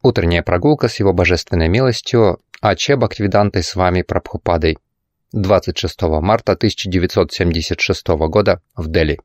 Утренняя прогулка с его божественной милостью А.Ч. Бхактивидантой с вами Прабхупадой. 26 марта 1976 года в Дели.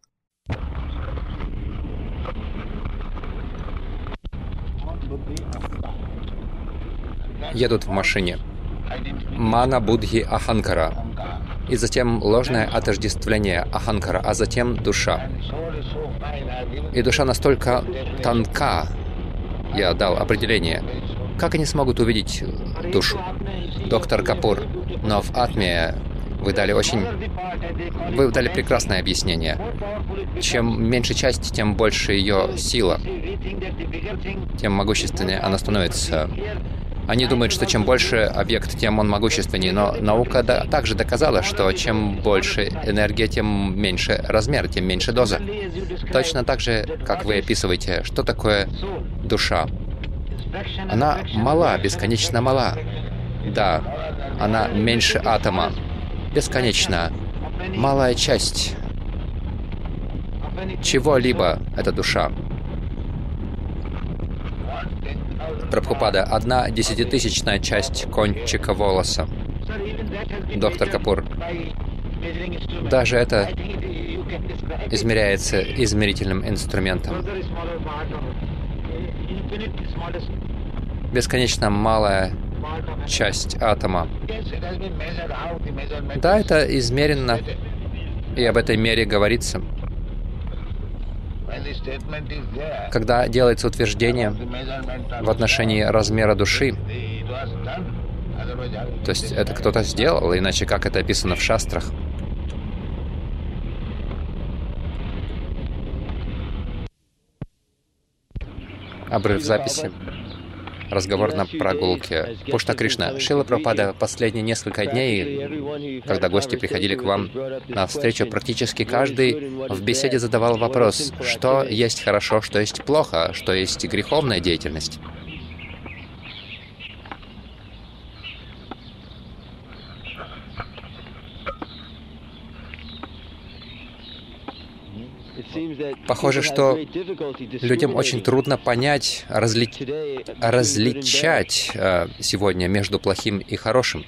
Едут в машине. Мана Будхи Аханкара. И затем ложное отождествление Аханкара, а затем душа. И душа настолько тонка, я дал определение. Как они смогут увидеть душу? Доктор Капур, но в Атме вы дали прекрасное объяснение. Чем меньше часть, тем больше ее сила, тем могущественнее она становится. Они думают, что чем больше объект, тем он могущественнее, но наука также доказала, что чем больше энергия, тем меньше размер, тем меньше доза. Точно так же, как вы описываете, что такое душа. Она мала, бесконечно мала. Да, она меньше атома. Бесконечно. Малая часть чего-либо — это душа. Прабхупада, 1/10000000 часть кончика волоса. Доктор Капур, даже это измеряется измерительным инструментом. Бесконечно малая часть атома. Да, это измерено, и об этой мере говорится. Когда делается утверждение в отношении размера души, то есть это кто-то сделал, иначе как это описано в шастрах? Обрыв записи. Разговор на прогулке. Пушта Кришна. Шрила Прабхупада, последние несколько дней, когда гости приходили к вам на встречу, практически каждый в беседе задавал вопрос, что есть хорошо, что есть плохо, что есть греховная деятельность. Похоже, что людям очень трудно понять, различать сегодня между плохим и хорошим.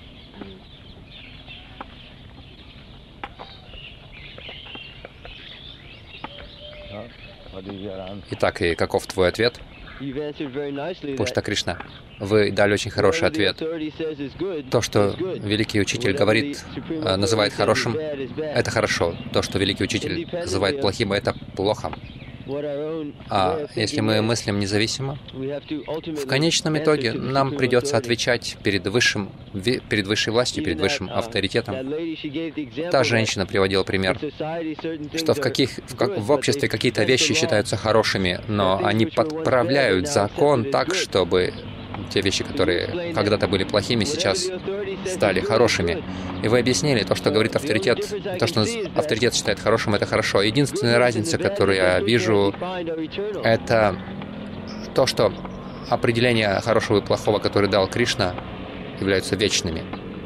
Итак, и каков твой ответ? Пушта Кришна, вы дали очень хороший ответ. То, что великий учитель говорит, называет хорошим, это хорошо. То, что великий учитель называет плохим, это плохо. А если мы мыслим независимо, в конечном итоге нам придется отвечать перед высшей властью, перед высшим авторитетом. Та женщина приводила пример, что в обществе какие-то вещи считаются хорошими, но они подправляют закон так, чтобы те вещи, которые когда-то были плохими, сейчас стали хорошими. И вы объяснили, то, что говорит авторитет, то, что авторитет считает хорошим, это хорошо. Единственная разница, которую я вижу, это то, что определения хорошего и плохого, которые дал Кришна, являются вечными.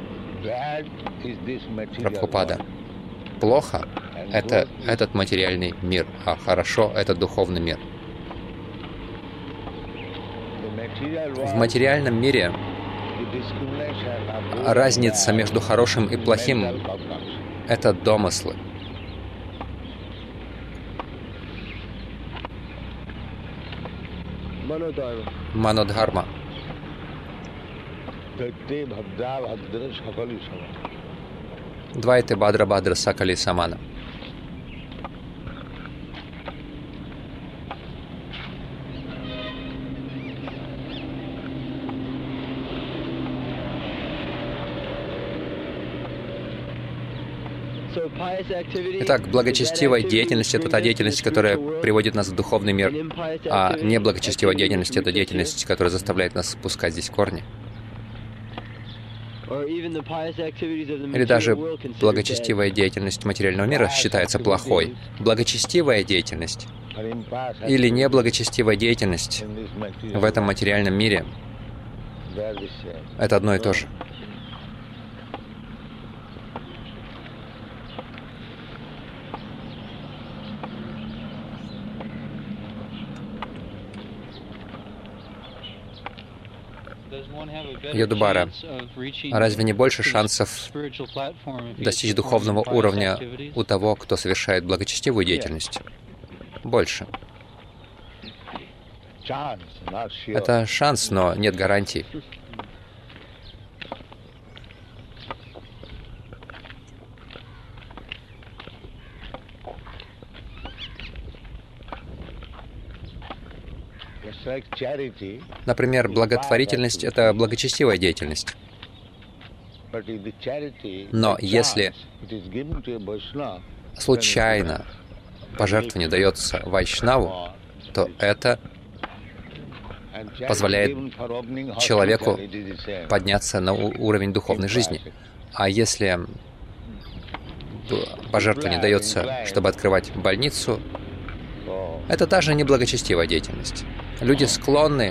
Прабхупада. Плохо — это этот материальный мир, а хорошо — это духовный мир. В материальном мире разница между хорошим и плохим — это домыслы. Манодхарма. Двайте Бадра Бадра Сакали Самана. Итак, благочестивая деятельность — это та деятельность, которая приводит нас в духовный мир, а неблагочестивая деятельность — это деятельность, которая заставляет нас пускать здесь корни. Или даже благочестивая деятельность материального мира считается плохой. Благочестивая деятельность или неблагочестивая деятельность в этом материальном мире — это одно и то же. Йодубара, разве не больше шансов достичь духовного уровня у того, кто совершает благочестивую деятельность? Больше. Это шанс, но нет гарантий. Например, благотворительность — это благочестивая деятельность. Но если случайно пожертвование дается вайшнаву, то это позволяет человеку подняться на уровень духовной жизни. А если пожертвование дается, чтобы открывать больницу, это даже не благочестивая деятельность. Люди склонны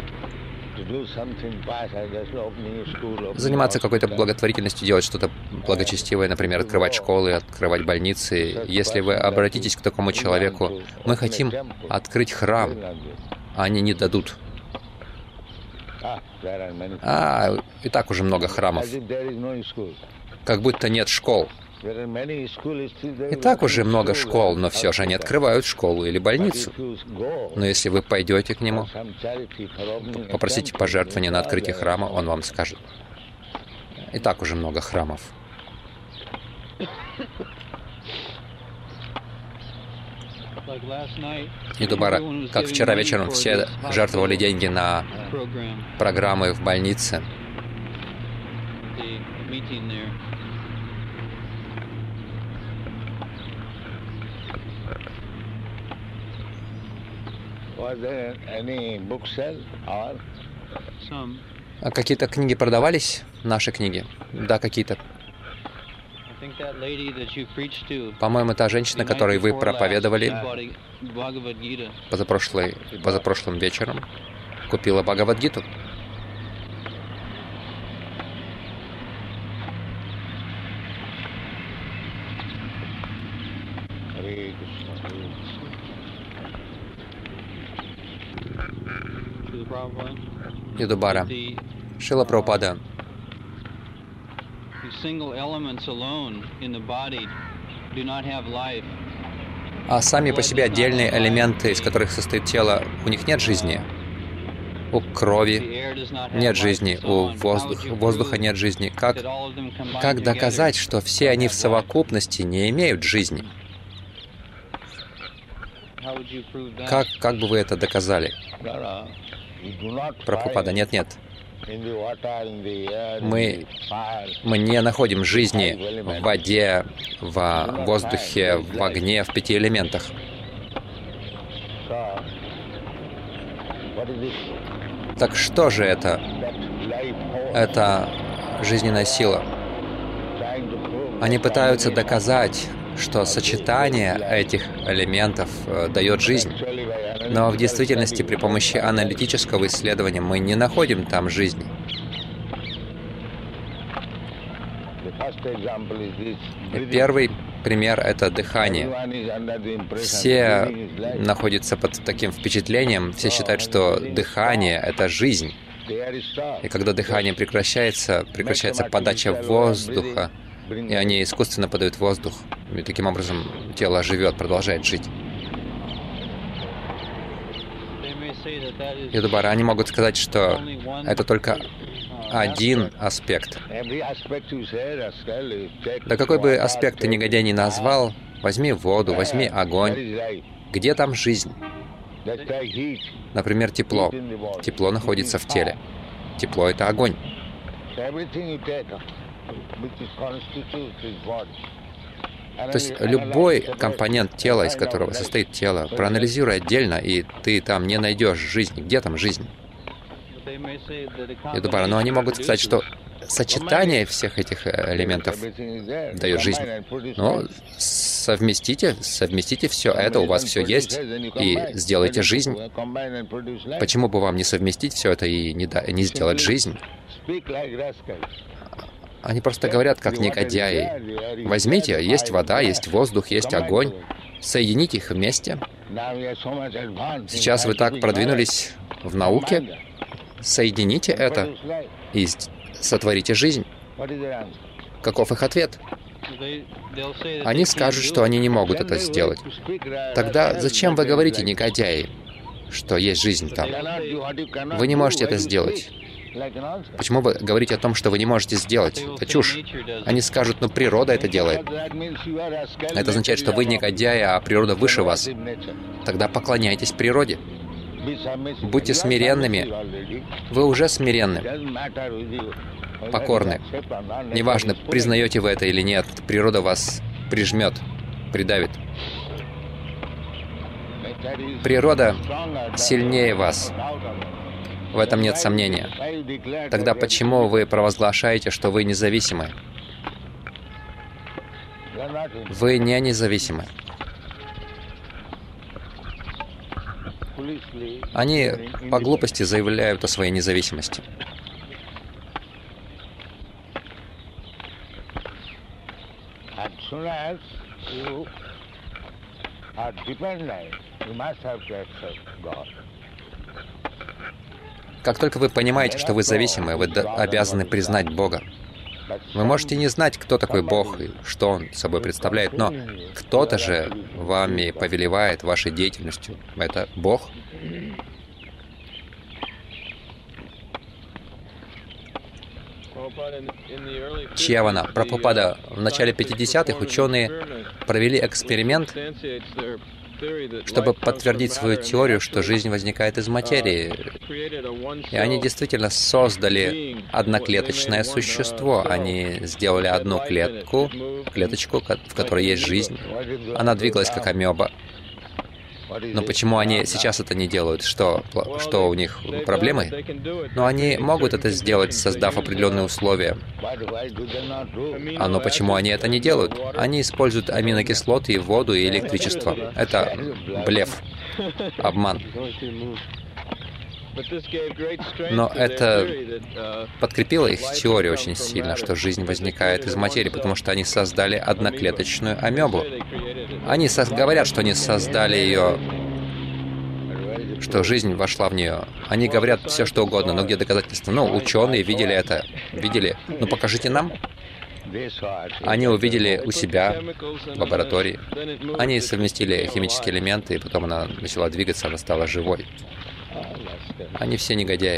заниматься какой-то благотворительностью, делать что-то благочестивое, например, открывать школы, открывать больницы. Если вы обратитесь к такому человеку: мы хотим открыть храм, они не дадут. И так уже много храмов. Как будто нет школ. И так уже много школ, но все же они открывают школу или больницу. Но если вы пойдете к нему, попросите пожертвования на открытие храма, он вам скажет: и так уже много храмов. Йодубара, как вчера вечером все жертвовали деньги на программы в больнице. А какие-то книги продавались? Наши книги? Да, какие-то. По-моему, та женщина, которой вы проповедовали позапрошлым вечером, купила Бхагавад-гиту. Йодубара, Шрила Прабхупада, а сами по себе отдельные элементы, из которых состоит тело, у них нет жизни. У крови нет жизни, у воздуха нет жизни. Как доказать, что все они в совокупности не имеют жизни? Как бы вы это доказали? Прабхупада, нет. Мы не находим жизни в воде, в воздухе, в огне, в 5 элементах. Так что же это? Это жизненная сила. Они пытаются доказать, что сочетание этих элементов дает жизнь. Но в действительности при помощи аналитического исследования мы не находим там жизни. Первый пример — это дыхание. Все находятся под таким впечатлением, все считают, что дыхание — это жизнь. И когда дыхание прекращается подача воздуха, и они искусственно подают воздух. И таким образом тело живет, продолжает жить. Йодубара, они могут сказать, что это только один аспект. Да какой бы аспект ты негодяй ни назвал, возьми воду, возьми огонь. Где там жизнь? Например, тепло. Тепло находится в теле. Тепло — это огонь. То есть любой компонент тела, из которого состоит тело, проанализируй отдельно, и ты там не найдешь жизни. Где там жизнь? Йодубара, но они могут сказать, что сочетание всех этих элементов дает жизнь. Но совместите все это, у вас все есть, и сделайте жизнь. Почему бы вам не совместить все это и не сделать жизнь? Они просто говорят, как негодяи. Возьмите, есть вода, есть воздух, есть огонь. Соедините их вместе. Сейчас вы так продвинулись в науке. соедините это и сотворите жизнь. Каков их ответ? Они скажут, что они не могут это сделать. Тогда зачем вы говорите, негодяи, что есть жизнь там? Вы не можете это сделать. Почему вы говорите о том, что вы не можете сделать? Это чушь. Они скажут, ну природа это делает. Это означает, что вы негодяи, а природа выше вас. Тогда поклоняйтесь природе. Будьте смиренными. Вы уже смиренны, покорны. Неважно, признаете вы это или нет, природа вас прижмет, придавит. Природа сильнее вас. В этом нет сомнения. Тогда почему вы провозглашаете, что вы независимы? Вы не независимы. Они по глупости заявляют о своей независимости. Как только вы понимаете, что вы зависимы, вы обязаны признать Бога. Вы можете не знать, кто такой Бог и что Он собой представляет, но кто-то же вами повелевает вашей деятельностью. Это Бог. Чьявана, Прабхупада, в начале 50-х ученые провели эксперимент, чтобы подтвердить свою теорию, что жизнь возникает из материи. И они действительно создали одноклеточное существо. Они сделали одну клеточку, в которой есть жизнь. Она двигалась как амеба. Но почему они сейчас это не делают? Что у них проблемы? Но они могут это сделать, создав определенные условия. Но почему они это не делают? Они используют аминокислоты, воду и электричество. Это блеф, обман. Но это подкрепило их теорию очень сильно, что жизнь возникает из материи, потому что они создали одноклеточную амебу. Они говорят, что они создали ее, что жизнь вошла в нее. Они говорят все, что угодно, но где доказательства? Ну, ученые видели это. Видели? Ну, покажите нам. Они увидели у себя в лаборатории. Они совместили химические элементы, и потом она начала двигаться, она стала живой. Они все негодяи.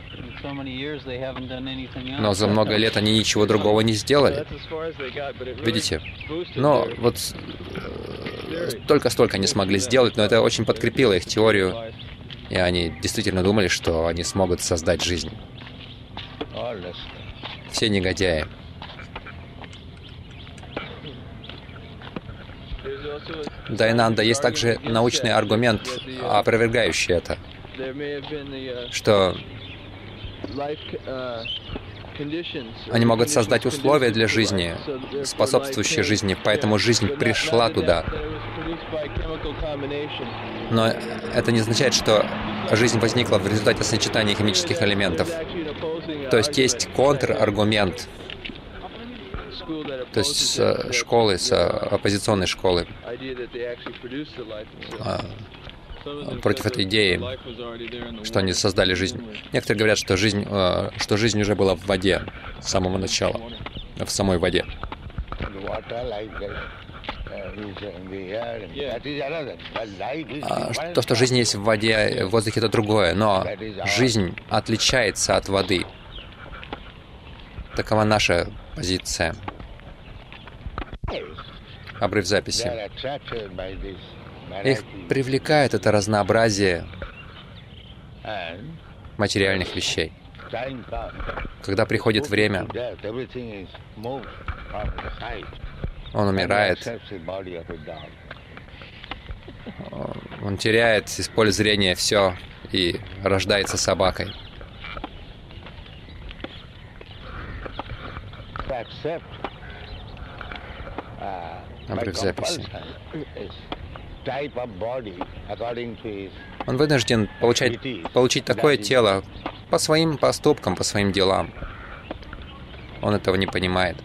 Но за много лет они ничего другого не сделали. Видите? Но вот столько не смогли сделать, но это очень подкрепило их теорию. И они действительно думали, что они смогут создать жизнь. Все негодяи. Дайнанда, есть также научный аргумент, опровергающий это, что они могут создать условия для жизни, способствующие жизни, поэтому жизнь пришла туда. Но это не означает, что жизнь возникла в результате сочетания химических элементов. То есть есть контраргумент, то есть с школы, с оппозиционной школы, против этой идеи, что они создали жизнь. Некоторые говорят, что жизнь уже была в воде с самого начала, в самой воде. То, что жизнь есть в воде, в воздухе, это другое, но жизнь отличается от воды. Такова наша позиция. Обрыв записи. Их привлекает это разнообразие материальных вещей. Когда приходит время, он умирает, он теряет из поля зрения все и рождается собакой. Обрыв записи. Он вынужден получить такое тело по своим поступкам, по своим делам. Он этого не понимает.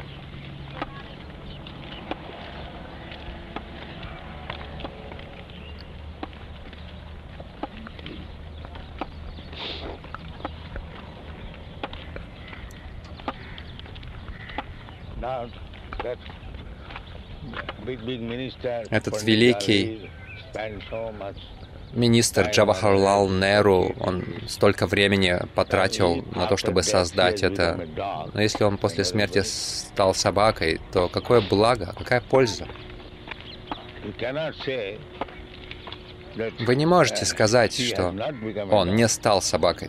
Этот великий министр Джавахарлал Неру, он столько времени потратил на то, чтобы создать это. Но если он после смерти стал собакой, то какое благо, какая польза? Вы не можете сказать, что он не стал собакой.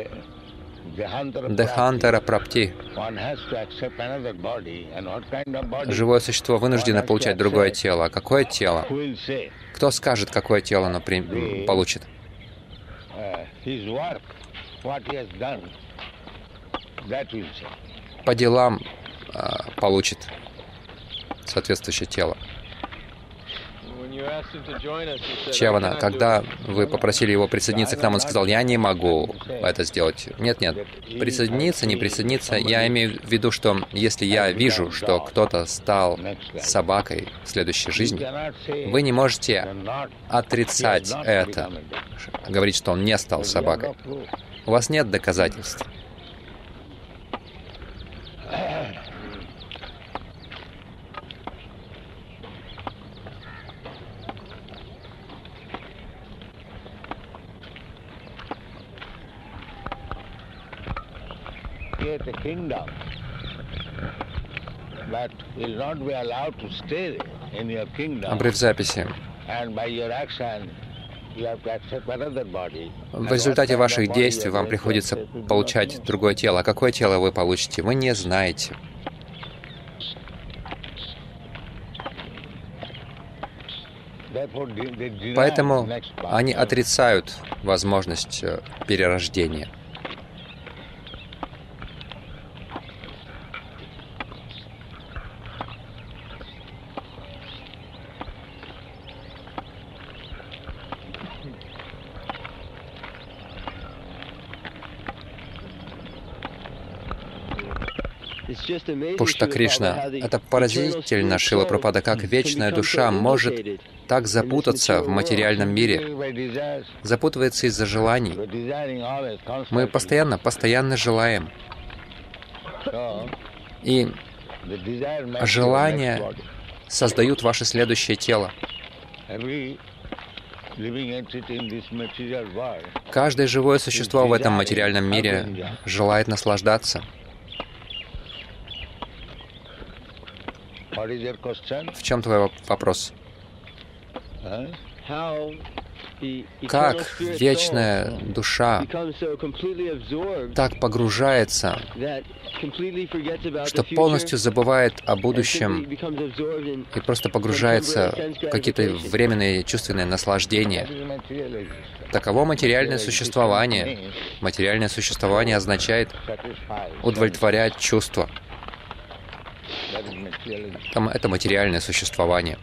Дехантара прапти. Живое существо вынуждено получать другое тело. А какое тело? Кто скажет, какое тело оно получит? По делам получит соответствующее тело. Чевана, когда вы попросили его присоединиться к нам, он сказал: «Я не могу это сделать». Нет, присоединиться, не присоединиться. Я имею в виду, что если я вижу, что кто-то стал собакой в следующей жизни, вы не можете отрицать это, говорить, что он не стал собакой. У вас нет доказательств. Обрыв записи. В результате ваших действий вам приходится получать другое тело. А какое тело вы получите, вы не знаете. Поэтому они отрицают возможность перерождения. Пушта Кришна, это поразительно, Шрила Прабхупада, как вечная душа может так запутаться в материальном мире, запутывается из-за желаний. Мы постоянно желаем. И желания создают ваше следующее тело. Каждое живое существо в этом материальном мире желает наслаждаться. В чем твой вопрос? Как вечная душа так погружается, что полностью забывает о будущем и просто погружается в какие-то временные чувственные наслаждения? Таково материальное существование. Материальное существование означает удовлетворять чувства. Это материальное существование.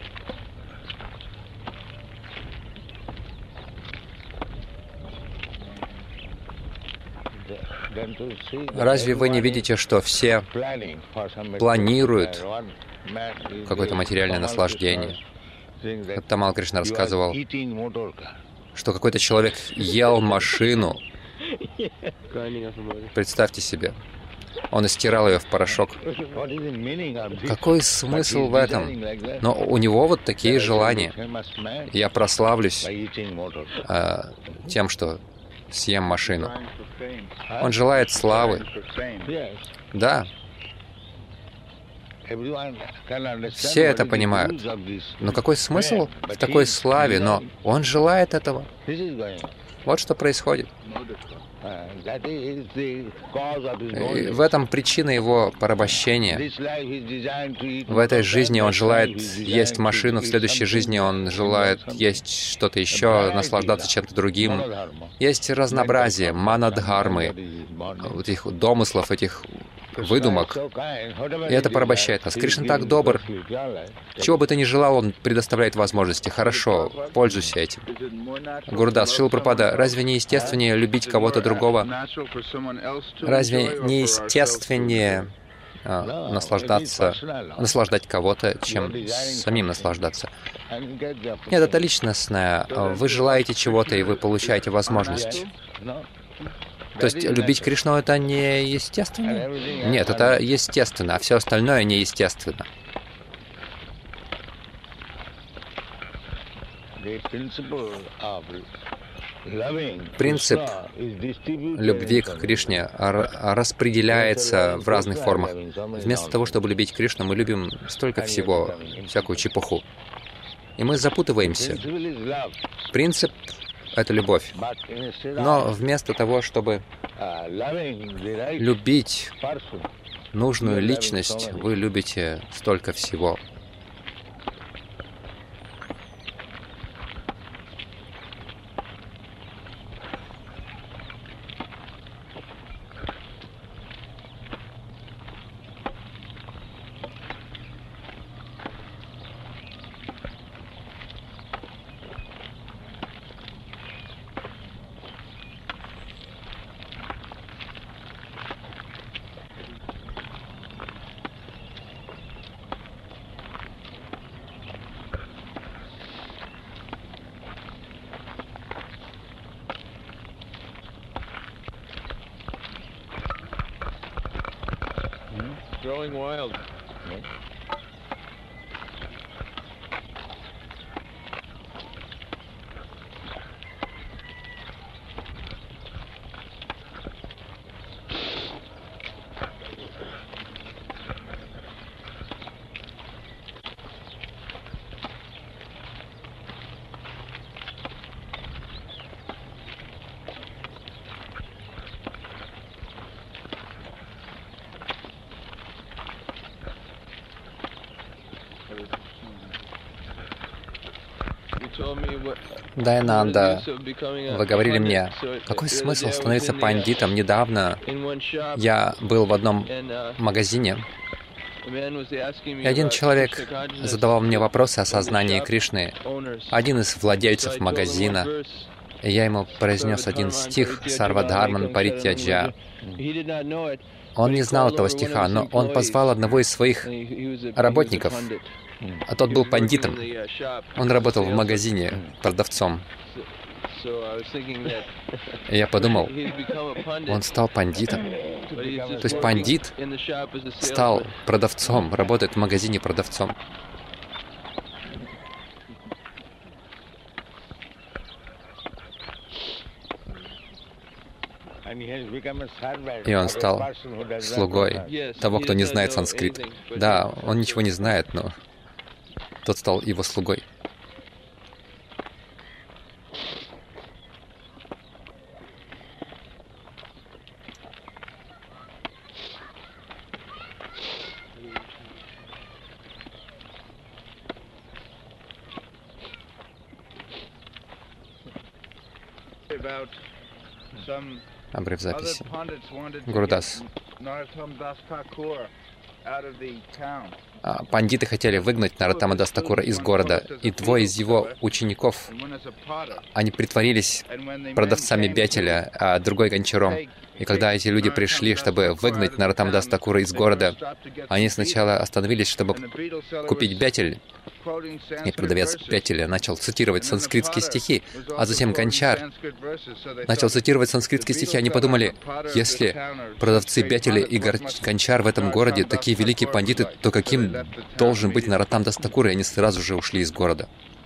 Разве вы не видите, что все планируют какое-то материальное наслаждение? Тамал Кришна рассказывал, что какой-то человек ел машину. Представьте себе. Он истирал ее в порошок. Какой смысл в этом? Но у него вот такие желания. Я прославлюсь тем, что съем машину. Он желает славы. Да. Все это понимают. Но какой смысл в такой славе? Но он желает этого. Вот что происходит. И в этом причина его порабощения. В этой жизни он желает есть машину, в следующей жизни он желает есть что-то еще, наслаждаться чем-то другим. Есть разнообразие манадхармы, этих домыслов, этих выдумок. И это порабощает нас. Кришна так добр. Чего бы ты ни желал, он предоставляет возможности. Хорошо, пользуйся этим. Гурудас, Шрила Прабхупада, разве не естественнее любить кого-то другого? Разве не естественнее наслаждать кого-то, чем самим наслаждаться? Нет, это личностное. Вы желаете чего-то, и вы получаете возможность. То есть любить Кришну — это не естественно? Нет, это естественно, а все остальное неестественно. Принцип любви к Кришне распределяется в разных формах. Вместо того, чтобы любить Кришну, мы любим столько всего, всякую чепуху. И мы запутываемся. Принцип — это любовь. Но вместо того, чтобы любить нужную личность, вы любите столько всего. Growing wild. Дайананда, вы говорили мне, какой смысл становиться пандитом? Недавно я был в одном магазине, и один человек задавал мне вопросы о сознании Кришны. Один из владельцев магазина, и я ему произнес один стих «Сарвадхарман паритьяджа». Он не знал этого стиха, но он позвал одного из своих работников, а тот был пандитом. Он работал в магазине продавцом. И я подумал, он стал пандитом. То есть пандит стал продавцом, работает в магазине продавцом. И он стал слугой того, кто не знает санскрит. Да, он ничего не знает, но тот стал его слугой. Обрыв записи. Гурудас. Пандиты хотели выгнать Нароттама Дас Такура из города, и двое из его учеников, они притворились продавцами бятеля, а другой гончаром. И когда эти люди пришли, чтобы выгнать Нароттама Дас Такура из города, они сначала остановились, чтобы купить бятель, и продавец бятеля начал цитировать санскритские стихи, а затем гончар начал цитировать санскритские стихи. Они подумали, если продавцы бятеля и гончар в этом городе такие великие пандиты, то каким должен быть Нароттама Дас Такур, и они сразу же ушли из города.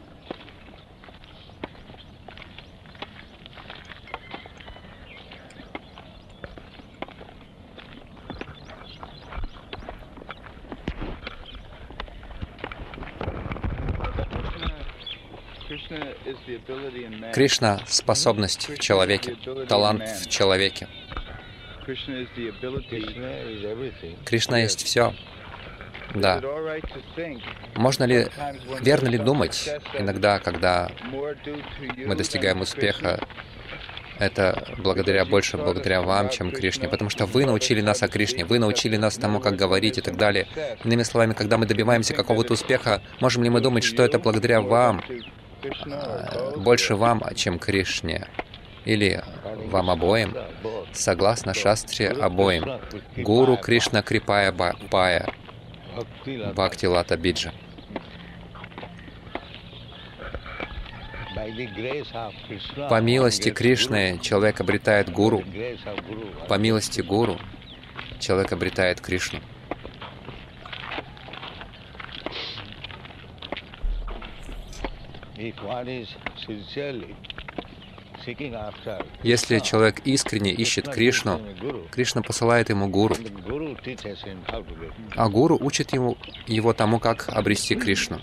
Кришна — способность в человеке, талант в человеке. Кришна есть все. Да. Можно ли, верно ли думать иногда, когда мы достигаем успеха, это больше благодаря вам, чем Кришне, потому что вы научили нас о Кришне, вы научили нас тому, как говорить и так далее. Иными словами, когда мы добиваемся какого-то успеха, можем ли мы думать, что это благодаря вам, больше вам, чем Кришне? Или вам обоим? Согласно шастре, обоим. Гуру Кришна Крипая Пая. Бхакти Лата Биджа. По милости Кришны человек обретает гуру. По милости гуру человек обретает Кришну. Если человек искренне ищет Кришну, Кришна посылает ему гуру, а гуру учит его тому, как обрести Кришну.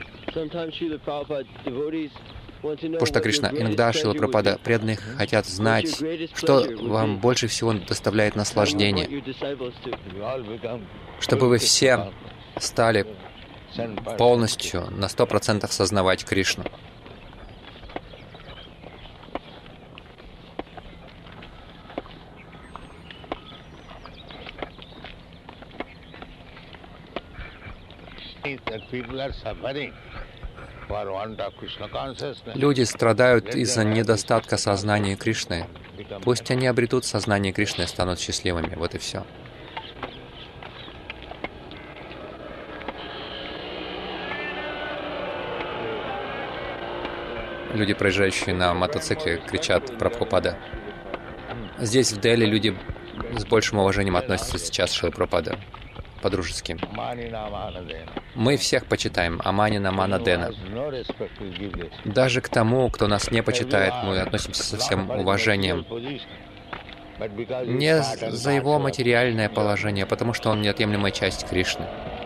Пушта Кришна, иногда Шрила Прабхупада, преданные хотят знать, что вам больше всего доставляет наслаждение, чтобы вы все стали полностью, на 100% сознавать Кришну. Люди страдают из-за недостатка сознания Кришны. Пусть они обретут сознание Кришны и станут счастливыми. Вот и все. Люди, проезжающие на мотоцикле, кричат «Прабхупада». Здесь, в Дели, люди с большим уважением относятся сейчас к Шриле Прабхупаде, по-дружески. Мы всех почитаем, Аманина Манадена. Даже к тому, кто нас не почитает, мы относимся со всем уважением. Не за его материальное положение, потому что он неотъемлемая часть Кришны.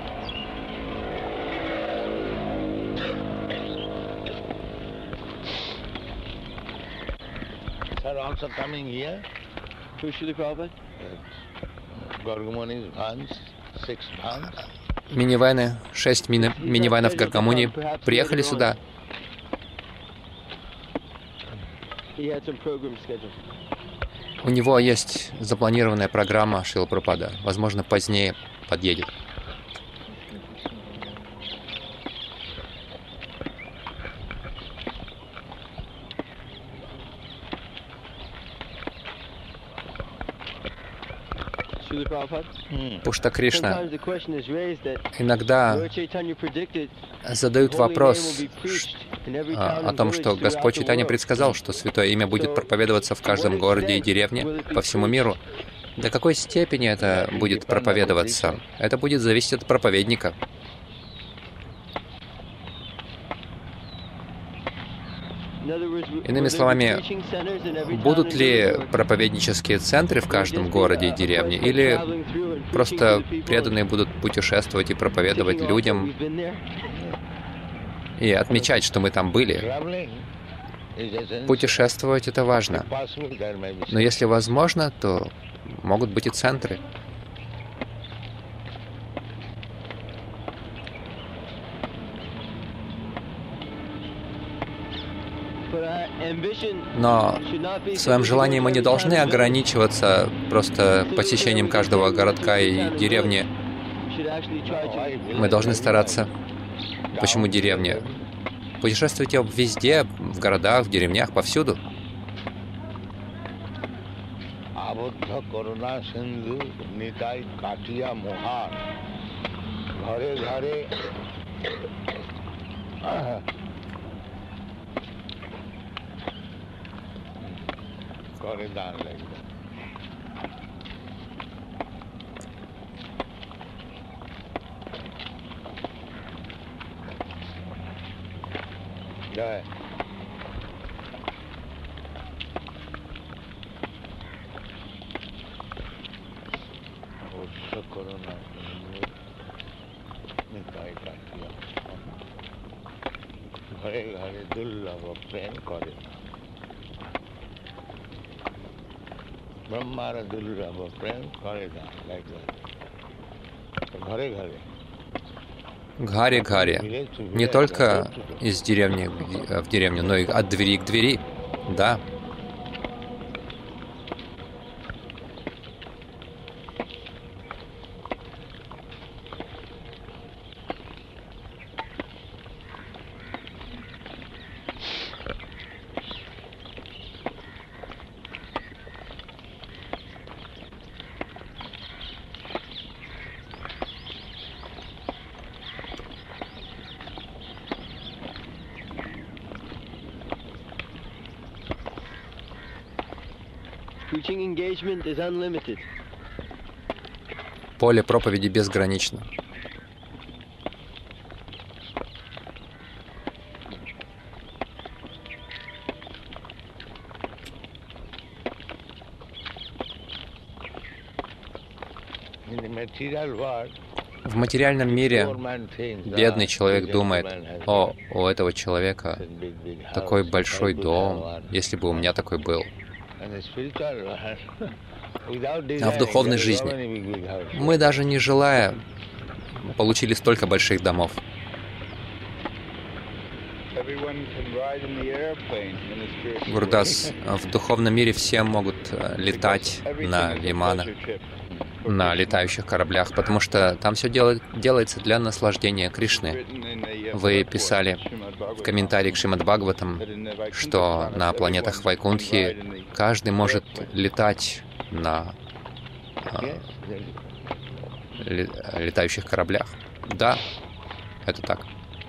Минивэны, 6 минивэнов Гаргамуни приехали сюда. У него есть запланированная программа Шрила Прабхупады. Возможно, позднее подъедет. Пушта Кришна, иногда задают вопрос о том, что Господь Чайтанья предсказал, что Святое Имя будет проповедоваться в каждом городе и деревне по всему миру. До какой степени это будет проповедоваться? Это будет зависеть от проповедника. Иными словами, будут ли проповеднические центры в каждом городе и деревне, или просто преданные будут путешествовать и проповедовать людям и отмечать, что мы там были? Путешествовать — это важно. Но если возможно, то могут быть и центры. Но в своем желании мы не должны ограничиваться просто посещением каждого городка и деревни. Мы должны стараться. Почему деревни? Путешествуйте везде, в городах, в деревнях, повсюду. Гхаре-гхаре. Не только из деревни в деревню, но и от двери к двери. Да. Поле проповеди безгранично. В материальном мире бедный человек думает: о, у этого человека такой большой дом, если бы у меня такой был. А в духовной жизни мы, даже не желая, получили столько больших домов. Гурдас, в духовном мире все могут летать на виманах, на летающих кораблях, потому что там все делается для наслаждения Кришны. Вы писали в комментарии к Шримад Бхагаватам, что на планетах Вайкунтхи каждый может летать на летающих кораблях. Да, это так.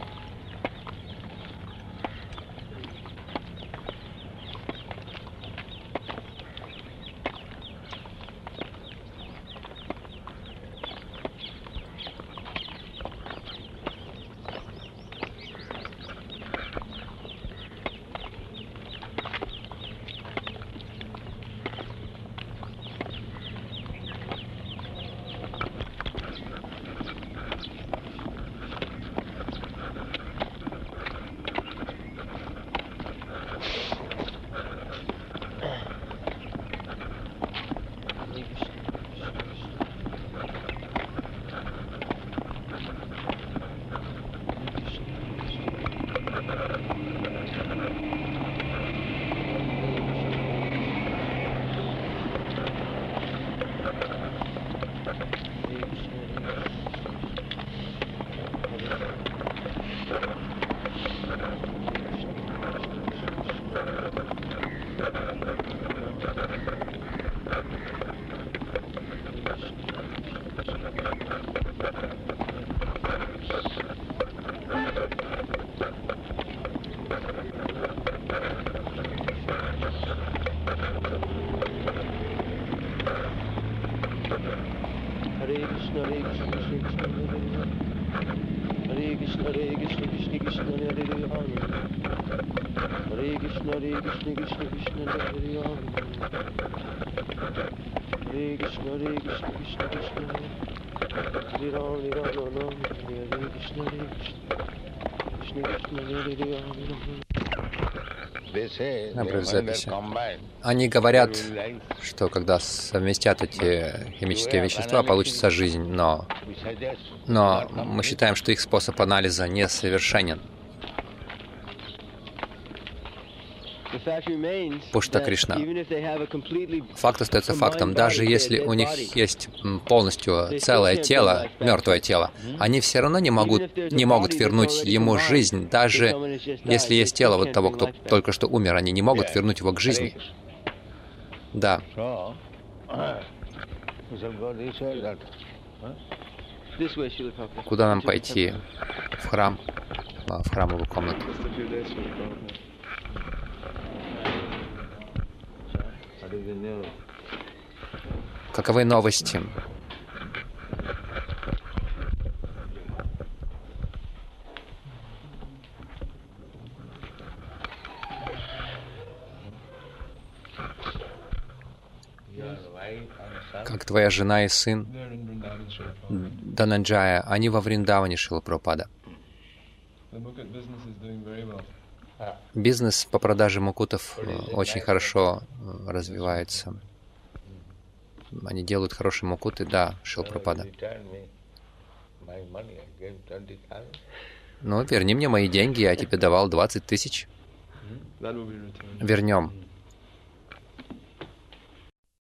Записи. Они говорят, что когда совместят эти химические вещества, получится жизнь, но мы считаем, что их способ анализа несовершенен. Пушта Кришна. Факт остается фактом. Даже если у них есть полностью целое тело, мертвое тело, они все равно не могут вернуть ему жизнь. Даже если есть тело вот того, кто только что умер, они не могут вернуть его к жизни. Да. Куда нам пойти? В храм? В храмовую комнату. Каковы новости? Как твоя жена и сын Дананджая, они во Вриндаване, Шрила Прабхупада. Бизнес по продаже мукутов очень хорошо развивается. Они делают хорошие мукуты, да, Шрила Прабхупада. Ну, верни мне мои деньги, я тебе давал 20 тысяч. Вернем.